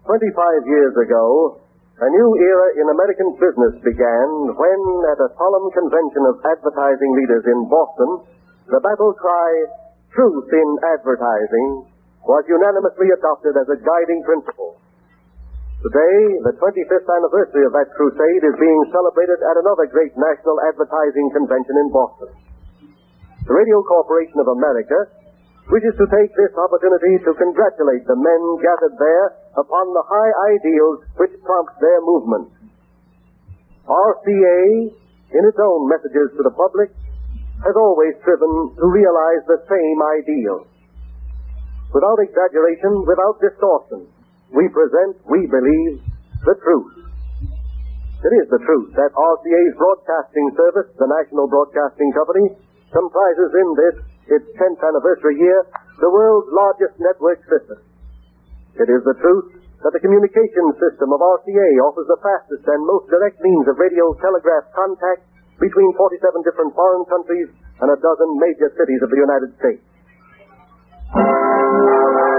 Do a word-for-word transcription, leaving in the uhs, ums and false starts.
twenty-five years ago, a new era in American business began when, at a solemn convention of advertising leaders in Boston, the battle cry, "Truth in Advertising," was unanimously adopted as a guiding principle. Today, the twenty-fifth anniversary of that crusade is being celebrated at another great national advertising convention in Boston. The Radio Corporation of America wishes to take this opportunity to congratulate the men gathered there upon the high ideals which prompt their movement. R C A, in its own messages to the public, has always striven to realize the same ideal. Without exaggeration, without distortion, we present, we believe, the truth. It is the truth that R C A's broadcasting service, the National Broadcasting Company, comprises in this, its tenth anniversary year, the world's largest network system. It is the truth that the communications system of R C A offers the fastest and most direct means of radio telegraph contact between forty-seven different foreign countries and a dozen major cities of the United States.